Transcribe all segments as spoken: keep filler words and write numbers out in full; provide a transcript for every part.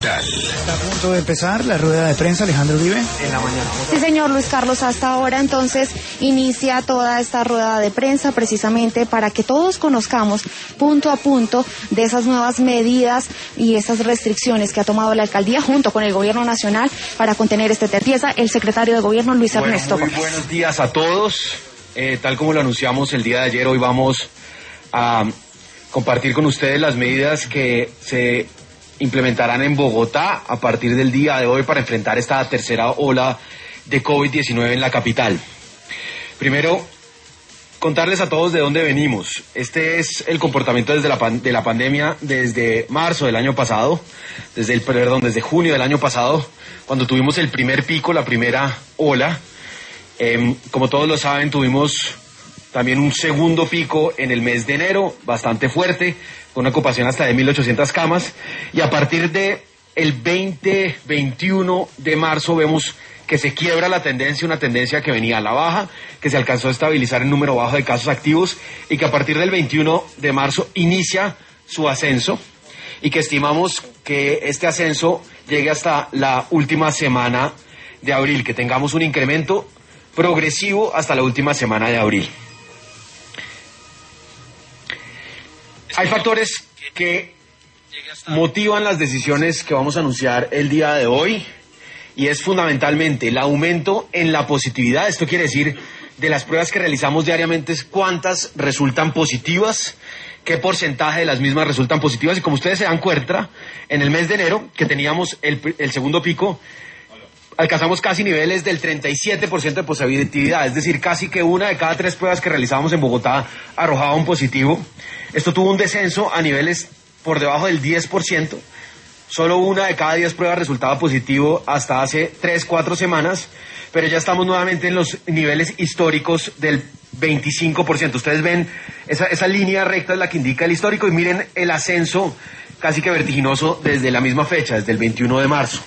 Está a punto de empezar la rueda de prensa, Alejandro Uribe, en la mañana. Sí, señor Luis Carlos, hasta ahora entonces inicia toda esta rueda de prensa precisamente para que todos conozcamos punto a punto de esas nuevas medidas y esas restricciones que ha tomado la alcaldía junto con el gobierno nacional para contener este terreno. Empieza el secretario de gobierno, Luis bueno, Ernesto muy Gómez. Buenos días a todos. Eh, tal como lo anunciamos el día de ayer, hoy vamos a compartir con ustedes las medidas que se implementarán en Bogotá a partir del día de hoy para enfrentar esta tercera ola de COVID diecinueve en la capital. Primero, contarles a todos de dónde venimos. Este es el comportamiento desde la pan- de la pandemia desde marzo del año pasado, desde el perdón, desde junio del año pasado, cuando tuvimos el primer pico, la primera ola. Eh, como todos lo saben, tuvimos también un segundo pico en el mes de enero, bastante fuerte, con una ocupación hasta de mil ochocientas camas, y a partir de el veinte veintiuno de marzo vemos que se quiebra la tendencia, una tendencia que venía a la baja, que se alcanzó a estabilizar en número bajo de casos activos, y que a partir del veintiuno de marzo inicia su ascenso, y que estimamos que este ascenso llegue hasta la última semana de abril, que tengamos un incremento progresivo hasta la última semana de abril. Hay factores que motivan las decisiones que vamos a anunciar el día de hoy, y es fundamentalmente el aumento en la positividad. Esto quiere decir, de las pruebas que realizamos diariamente, cuántas resultan positivas, qué porcentaje de las mismas resultan positivas, y como ustedes se dan cuenta, en el mes de enero, que teníamos el, el segundo pico, alcanzamos casi niveles del treinta y siete por ciento de positividad, es decir, casi que una de cada tres pruebas que realizábamos en Bogotá arrojaba un positivo. Esto tuvo un descenso a niveles por debajo del diez por ciento, solo una de cada diez pruebas resultaba positivo hasta hace tres, cuatro semanas, pero ya estamos nuevamente en los niveles históricos del veinticinco por ciento. Ustedes ven, esa, esa línea recta es la que indica el histórico, y miren el ascenso casi que vertiginoso desde la misma fecha, desde el veintiuno de marzo.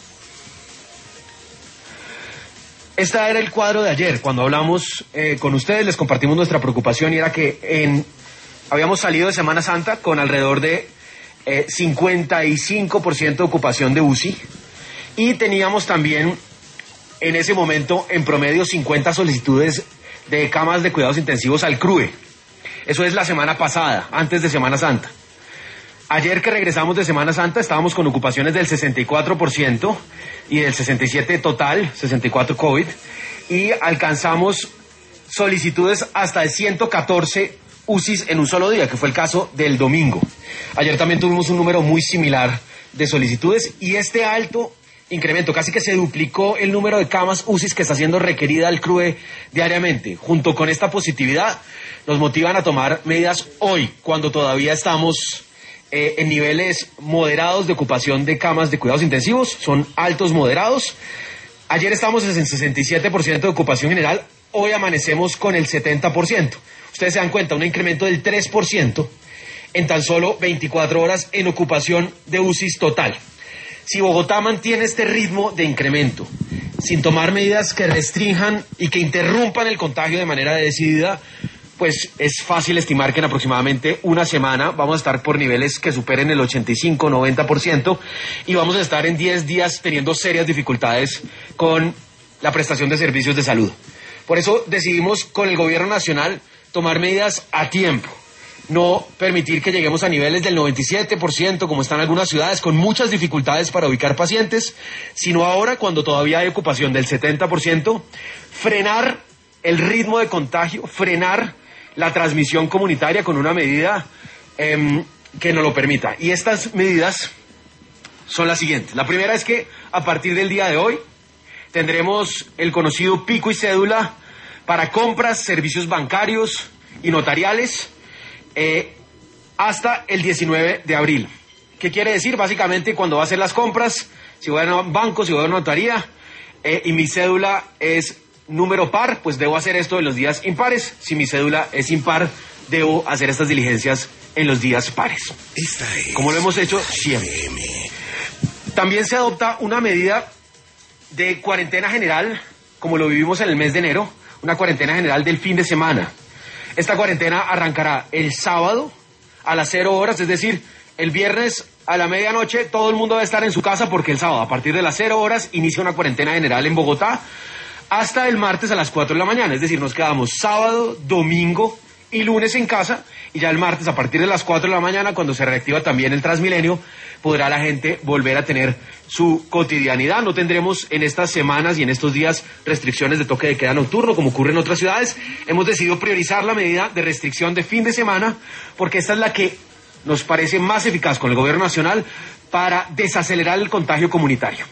Este era el cuadro de ayer. Cuando hablamos eh, con ustedes, les compartimos nuestra preocupación, y era que en, habíamos salido de Semana Santa con alrededor de eh, cincuenta y cinco por ciento de ocupación de U C I, y teníamos también en ese momento en promedio cincuenta solicitudes de camas de cuidados intensivos al C R U E. Eso es la semana pasada, antes de Semana Santa. Ayer que regresamos de Semana Santa estábamos con ocupaciones del sesenta y cuatro por ciento y del sesenta y siete por ciento total, sesenta y cuatro COVID, y alcanzamos solicitudes hasta de ciento catorce U C Is en un solo día, que fue el caso del domingo. Ayer también tuvimos un número muy similar de solicitudes, y este alto incremento, casi que se duplicó el número de camas U C Is que está siendo requerida al C R U E diariamente, junto con esta positividad, nos motivan a tomar medidas hoy, cuando todavía estamos Eh, en niveles moderados de ocupación de camas de cuidados intensivos, son altos moderados. Ayer estábamos en sesenta y siete por ciento de ocupación general, hoy amanecemos con el setenta por ciento. Ustedes se dan cuenta, un incremento del tres por ciento en tan solo veinticuatro horas en ocupación de U C Is total. Si Bogotá mantiene este ritmo de incremento, sin tomar medidas que restrinjan y que interrumpan el contagio de manera decidida, pues es fácil estimar que en aproximadamente una semana vamos a estar por niveles que superen el ochenta y cinco, noventa por ciento, y vamos a estar en diez días teniendo serias dificultades con la prestación de servicios de salud. Por eso decidimos con el gobierno nacional tomar medidas a tiempo, no permitir que lleguemos a niveles del noventa y siete por ciento como están algunas ciudades con muchas dificultades para ubicar pacientes, sino ahora, cuando todavía hay ocupación del setenta por ciento, frenar el ritmo de contagio, frenar la transmisión comunitaria con una medida eh, que nos lo permita. Y estas medidas son las siguientes. La primera es que a partir del día de hoy tendremos el conocido pico y cédula para compras, servicios bancarios y notariales eh, hasta el diecinueve de abril. ¿Qué quiere decir? Básicamente, cuando va a hacer las compras, si voy a un banco, si voy a una notaría eh, y mi cédula es número par, pues debo hacer esto en los días impares. Si mi cédula es impar, debo hacer estas diligencias en los días pares, Esta es como lo hemos hecho siempre. También se adopta una medida de cuarentena general, como lo vivimos en el mes de enero, una cuarentena general del fin de semana. Esta cuarentena arrancará el sábado a las cero horas, es decir, el viernes a la medianoche todo el mundo va a estar en su casa porque el sábado a partir de las cero horas inicia una cuarentena general en Bogotá hasta el martes a las cuatro de la mañana. Es decir, nos quedamos sábado, domingo y lunes en casa, y ya el martes a partir de las cuatro de la mañana, cuando se reactiva también el Transmilenio, podrá la gente volver a tener su cotidianidad. No tendremos en estas semanas y en estos días restricciones de toque de queda nocturno como ocurre en otras ciudades. Hemos decidido priorizar la medida de restricción de fin de semana porque esta es la que nos parece más eficaz con el gobierno nacional para desacelerar el contagio comunitario.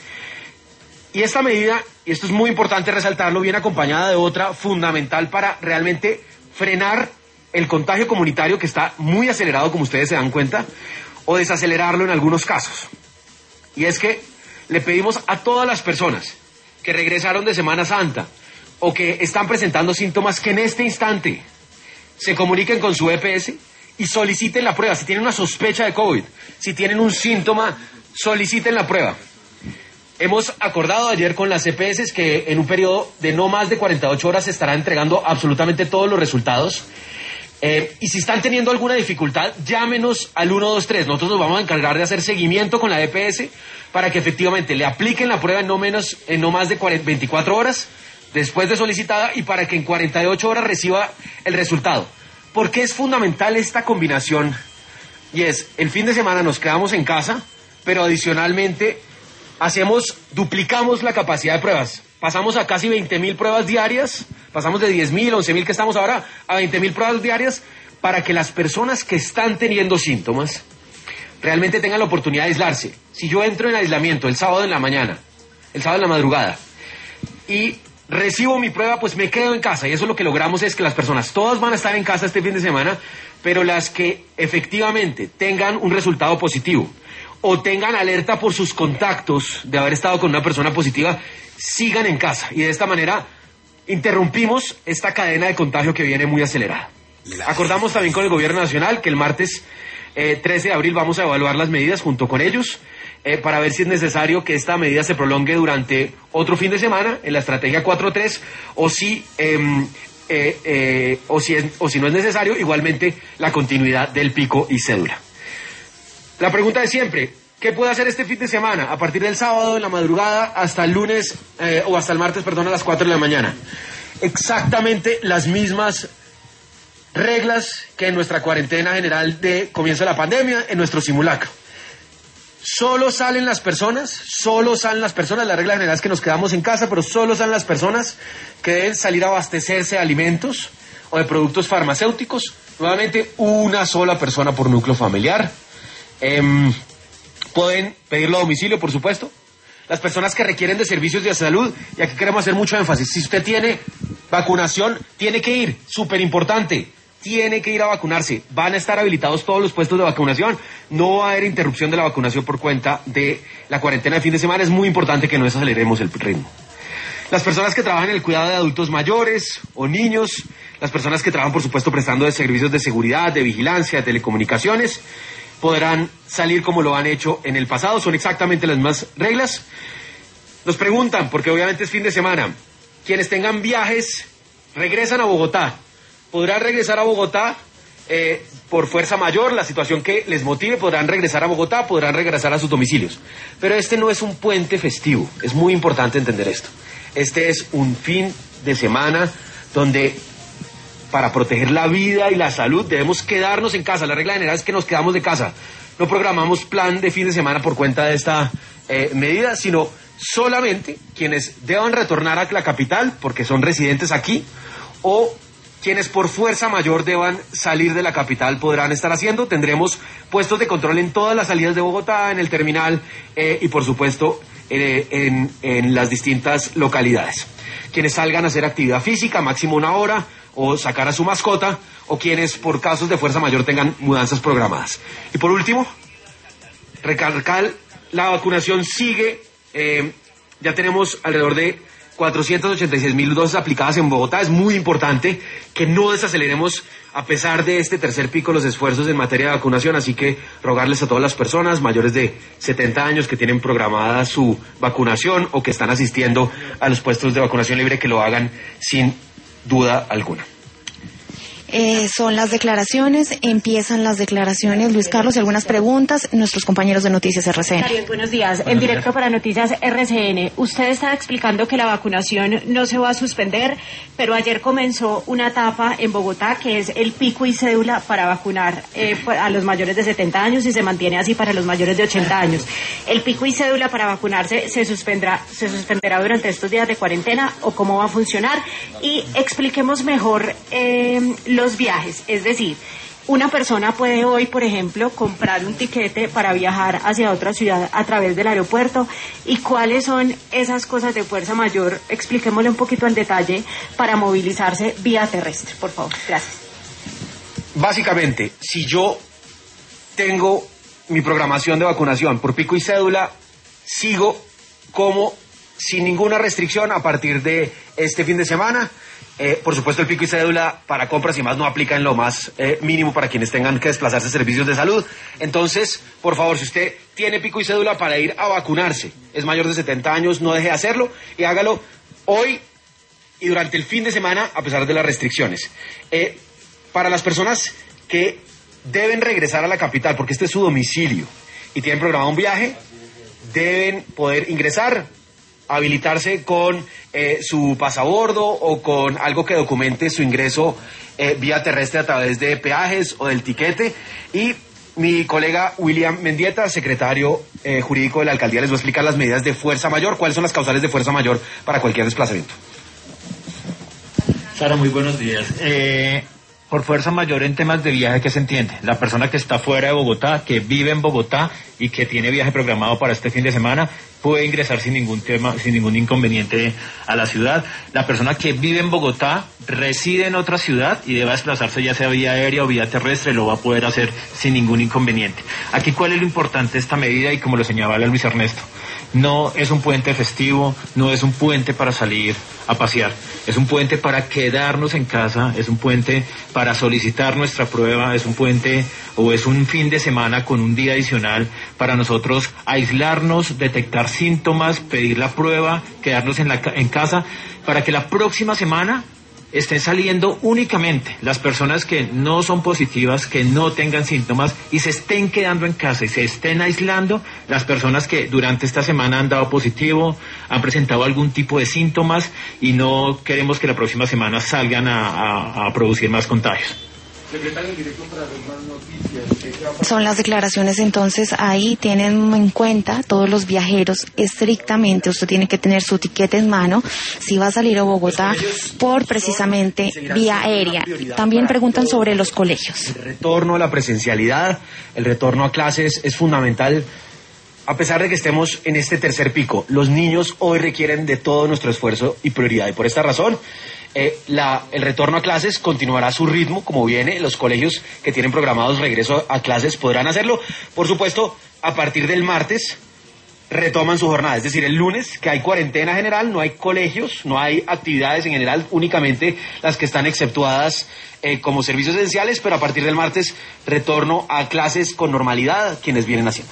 Y esta medida, y esto es muy importante resaltarlo, viene acompañada de otra fundamental para realmente frenar el contagio comunitario que está muy acelerado, como ustedes se dan cuenta, o desacelerarlo en algunos casos. Y es que le pedimos a todas las personas que regresaron de Semana Santa o que están presentando síntomas que en este instante se comuniquen con su E P S y soliciten la prueba. Si tienen una sospecha de COVID, si tienen un síntoma, soliciten la prueba. Hemos acordado ayer con las E P S que en un periodo de no más de cuarenta y ocho horas se estará entregando absolutamente todos los resultados. Eh, y si están teniendo alguna dificultad, llámenos al uno dos tres. Nosotros nos vamos a encargar de hacer seguimiento con la E P S para que efectivamente le apliquen la prueba en no, menos, en no más de veinticuatro horas después de solicitada y para que en cuarenta y ocho horas reciba el resultado. ¿Por qué es fundamental esta combinación? Y es, el fin de semana nos quedamos en casa, pero adicionalmente hacemos, duplicamos la capacidad de pruebas. Pasamos a casi veinte mil pruebas diarias, pasamos de diez mil, once mil que estamos ahora a veinte mil pruebas diarias para que las personas que están teniendo síntomas realmente tengan la oportunidad de aislarse. Si yo entro en aislamiento el sábado en la mañana, el sábado en la madrugada, y recibo mi prueba, pues me quedo en casa. Y eso lo que logramos es que las personas, todas van a estar en casa este fin de semana, pero las que efectivamente tengan un resultado positivo o tengan alerta por sus contactos de haber estado con una persona positiva, sigan en casa. Y de esta manera interrumpimos esta cadena de contagio que viene muy acelerada. Acordamos también con el gobierno nacional que el martes eh, trece de abril vamos a evaluar las medidas junto con ellos eh, para ver si es necesario que esta medida se prolongue durante otro fin de semana en la estrategia cuatro tres o si... Eh, eh, eh, o, si es, o si no es necesario, igualmente la continuidad del pico y cédula. La pregunta de siempre, ¿qué puede hacer este fin de semana? A partir del sábado en la madrugada hasta el lunes, eh, o hasta el martes, perdón, a las cuatro de la mañana. Exactamente las mismas reglas que en nuestra cuarentena general de comienzo de la pandemia, en nuestro simulacro. Solo salen las personas, solo salen las personas, la regla general es que nos quedamos en casa, pero solo salen las personas que deben salir a abastecerse de alimentos o de productos farmacéuticos. Nuevamente, una sola persona por núcleo familiar. Eh, pueden pedirlo a domicilio, por supuesto. Las personas que requieren de servicios de salud, y aquí queremos hacer mucho énfasis, si usted tiene vacunación, tiene que ir, súper importante, tiene que ir a vacunarse. Van a estar habilitados todos los puestos de vacunación, no va a haber interrupción de la vacunación por cuenta de la cuarentena de fin de semana. Es muy importante que no desaceleremos el ritmo. Las personas que trabajan en el cuidado de adultos mayores o niños, las personas que trabajan, por supuesto, prestando servicios de seguridad, de vigilancia, de telecomunicaciones, podrán salir como lo han hecho en el pasado. Son exactamente las mismas reglas. Nos preguntan, porque obviamente es fin de semana, quienes tengan viajes, regresan a Bogotá. Podrán regresar a Bogotá eh, por fuerza mayor, la situación que les motive, podrán regresar a Bogotá, podrán regresar a sus domicilios. Pero este no es un puente festivo, es muy importante entender esto. Este es un fin de semana donde, para proteger la vida y la salud, debemos quedarnos en casa. La regla general es que nos quedamos de casa. No programamos plan de fin de semana por cuenta de esta eh, medida, sino solamente quienes deban retornar a la capital porque son residentes aquí, o quienes por fuerza mayor deban salir de la capital podrán estar haciendo. Tendremos puestos de control en todas las salidas de Bogotá, en el terminal eh, y por supuesto eh, en, en las distintas localidades. Quienes salgan a hacer actividad física, máximo una hora, o sacar a su mascota, o quienes por casos de fuerza mayor tengan mudanzas programadas. Y por último, recalcar, la vacunación sigue, eh, ya tenemos alrededor de cuatrocientas ochenta y seis mil dosis aplicadas en Bogotá. Es muy importante que no desaceleremos a pesar de este tercer pico los esfuerzos en materia de vacunación, así que rogarles a todas las personas mayores de setenta años que tienen programada su vacunación o que están asistiendo a los puestos de vacunación libre que lo hagan sin duda alguna. Eh, son las declaraciones, empiezan las declaraciones. Luis Carlos, algunas preguntas, nuestros compañeros de Noticias R C N. Darío, buenos días. Buenos en directo días. Para Noticias R C N. Usted está explicando que la vacunación no se va a suspender, pero ayer comenzó una etapa en Bogotá que es el pico y cédula para vacunar eh, a los mayores de setenta años y se mantiene así para los mayores de ochenta años. El pico y cédula para vacunarse se suspenderá, se suspenderá durante estos días de cuarentena, o cómo va a funcionar, y expliquemos mejor eh, los viajes. Es decir, una persona puede hoy, por ejemplo, comprar un tiquete para viajar hacia otra ciudad a través del aeropuerto. ¿Y cuáles son esas cosas de fuerza mayor? Expliquémosle un poquito al detalle para movilizarse vía terrestre, por favor. Gracias. Básicamente, si yo tengo mi programación de vacunación por pico y cédula, sigo como sin ninguna restricción a partir de este fin de semana. Eh, por supuesto, el pico y cédula para compras y más no aplica en lo más eh, mínimo para quienes tengan que desplazarse a servicios de salud. Entonces, por favor, si usted tiene pico y cédula para ir a vacunarse, es mayor de setenta años, no deje de hacerlo y hágalo hoy y durante el fin de semana a pesar de las restricciones. Eh, para las personas que deben regresar a la capital, porque este es su domicilio y tienen programado un viaje, deben poder ingresar, habilitarse con eh, su pasabordo o con algo que documente su ingreso eh, vía terrestre a través de peajes o del tiquete. Y mi colega William Mendieta, secretario eh, jurídico de la alcaldía, les va a explicar las medidas de fuerza mayor, cuáles son las causales de fuerza mayor para cualquier desplazamiento. Sara, muy buenos días. Eh, por fuerza mayor en temas de viaje, ¿qué se entiende? La persona que está fuera de Bogotá, que vive en Bogotá y que tiene viaje programado para este fin de semana, puede ingresar sin ningún tema, sin ningún inconveniente a la ciudad. La persona que vive en Bogotá, reside en otra ciudad y deba desplazarse ya sea vía aérea o vía terrestre, lo va a poder hacer sin ningún inconveniente. Aquí, ¿cuál es lo importante de esta medida? Y como lo señalaba Luis Ernesto, no es un puente festivo, no es un puente para salir a pasear, es un puente para quedarnos en casa, es un puente para solicitar nuestra prueba, es un puente o es un fin de semana con un día adicional para nosotros aislarnos, detectar síntomas, pedir la prueba, quedarnos en, la, en casa, para que la próxima semana estén saliendo únicamente las personas que no son positivas, que no tengan síntomas y se estén quedando en casa y se estén aislando las personas que durante esta semana han dado positivo, han presentado algún tipo de síntomas y no queremos que la próxima semana salgan a, a, a producir más contagios. Son las declaraciones, entonces ahí tienen en cuenta todos los viajeros estrictamente. Usted tiene que tener su tiquete en mano si va a salir a Bogotá por precisamente vía aérea. También preguntan sobre los colegios. El retorno a la presencialidad, el retorno a clases es fundamental. A pesar de que estemos en este tercer pico, los niños hoy requieren de todo nuestro esfuerzo y prioridad. Y por esta razón, eh, la, el retorno a clases continuará a su ritmo, como viene. Los colegios que tienen programados regreso a clases podrán hacerlo. Por supuesto, a partir del martes retoman su jornada. Es decir, el lunes, que hay cuarentena general, no hay colegios, no hay actividades en general, únicamente las que están exceptuadas eh, como servicios esenciales, pero a partir del martes retorno a clases con normalidad, quienes vienen haciendo.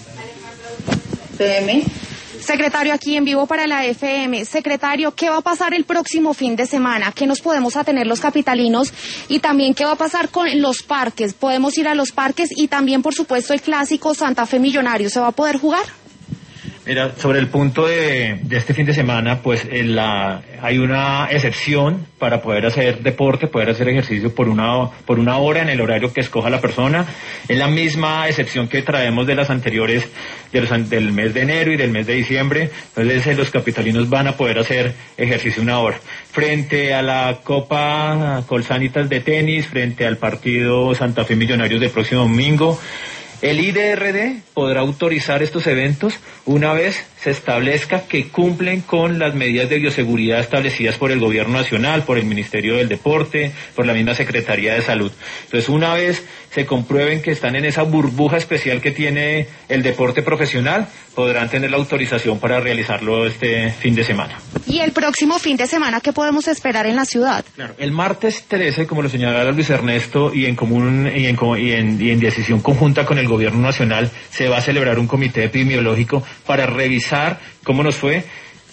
P M. Secretario, aquí en vivo para la F M. Secretario, ¿qué va a pasar el próximo fin de semana? ¿Qué nos podemos atener los capitalinos? Y también, ¿qué va a pasar con los parques? ¿Podemos ir a los parques? Y también, por supuesto, el clásico Santa Fe Millonarios. ¿Se va a poder jugar? Mira, sobre el punto de, de este fin de semana, pues en la, hay una excepción para poder hacer deporte, poder hacer ejercicio por una, por una hora en el horario que escoja la persona. Es la misma excepción que traemos de las anteriores, de los, del mes de enero y del mes de diciembre. Entonces los capitalinos van a poder hacer ejercicio una hora. Frente a la Copa Colsanitas de tenis, frente al partido Santa Fe Millonarios del próximo domingo, el I D R D podrá autorizar estos eventos una vez se establezca que cumplen con las medidas de bioseguridad establecidas por el Gobierno Nacional, por el Ministerio del Deporte, por la misma Secretaría de Salud. Entonces, una vez se comprueben que están en esa burbuja especial que tiene el deporte profesional, podrán tener la autorización para realizarlo este fin de semana. ¿Y el próximo fin de semana qué podemos esperar en la ciudad? Claro, el martes trece, como lo señalaba Luis Ernesto, y en común y en, y en, y en decisión conjunta con el Gobierno Nacional, se va a celebrar un comité epidemiológico para revisar cómo nos fue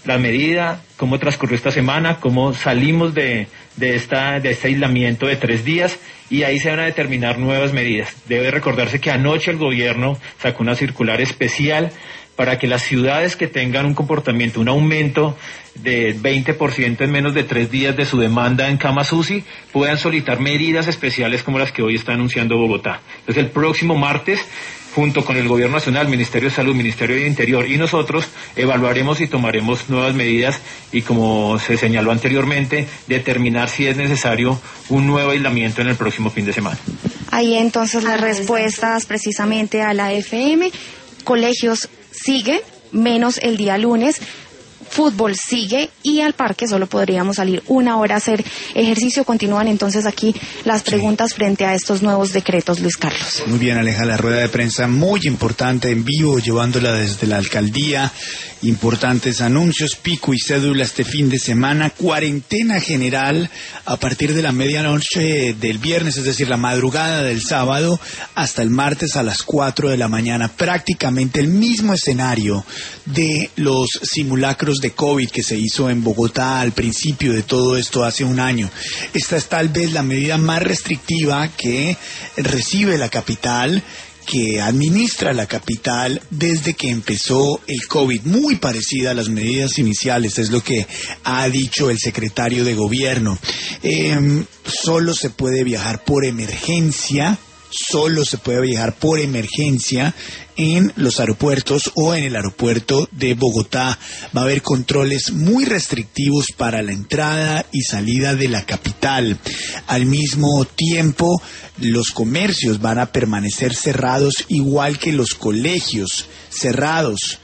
la medida, cómo transcurrió esta semana, cómo salimos de, de, esta, de este aislamiento de tres días y ahí se van a determinar nuevas medidas. Debe recordarse que anoche el gobierno sacó una circular especial para que las ciudades que tengan un comportamiento, un aumento de veinte por ciento en menos de tres días de su demanda en camas U C I, puedan solicitar medidas especiales como las que hoy está anunciando Bogotá. Entonces el próximo martes, junto con el Gobierno Nacional, Ministerio de Salud, Ministerio de Interior y nosotros, evaluaremos y tomaremos nuevas medidas y, como se señaló anteriormente, determinar si es necesario un nuevo aislamiento en el próximo fin de semana. Ahí entonces las respuestas precisamente a la F M. Colegios siguen, menos el día lunes. Fútbol sigue y al parque solo podríamos salir una hora a hacer ejercicio. Continúan entonces aquí las preguntas sí. frente a estos nuevos decretos, Luis Carlos. Muy bien, Aleja, la rueda de prensa muy importante en vivo, llevándola desde la alcaldía. Importantes anuncios, pico y cédula este fin de semana, cuarentena general a partir de la medianoche del viernes, es decir, la madrugada del sábado hasta el martes a las cuatro de la mañana. Prácticamente el mismo escenario de los simulacros de COVID que se hizo en Bogotá al principio de todo esto hace un año. Esta es tal vez la medida más restrictiva que recibe la capital, que administra la capital desde que empezó el COVID, muy parecida a las medidas iniciales, es lo que ha dicho el secretario de gobierno. Eh, solo se puede viajar por emergencia, solo se puede viajar por emergencia en los aeropuertos o en el aeropuerto de Bogotá. Va a haber controles muy restrictivos para la entrada y salida de la capital. Al mismo tiempo, los comercios van a permanecer cerrados, igual que los colegios cerrados.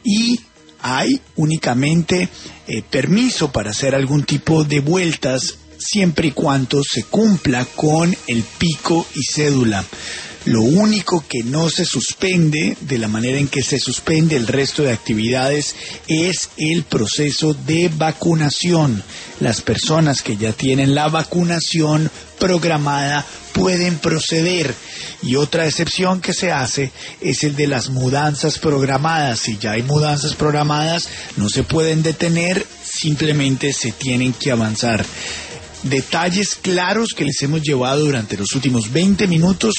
Y hay únicamente eh, permiso para hacer algún tipo de vueltas siempre y cuando se cumpla con el pico y cédula. Lo único que no se suspende de la manera en que se suspende el resto de actividades es el proceso de vacunación. Las personas que ya tienen la vacunación programada pueden proceder. Y otra excepción que se hace es el de las mudanzas programadas. Si ya hay mudanzas programadas, no se pueden detener, simplemente se tienen que avanzar. Detalles claros que les hemos llevado durante los últimos veinte minutos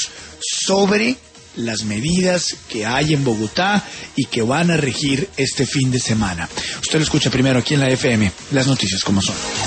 sobre las medidas que hay en Bogotá y que van a regir este fin de semana. Usted lo escucha primero aquí en la F M, las noticias como son.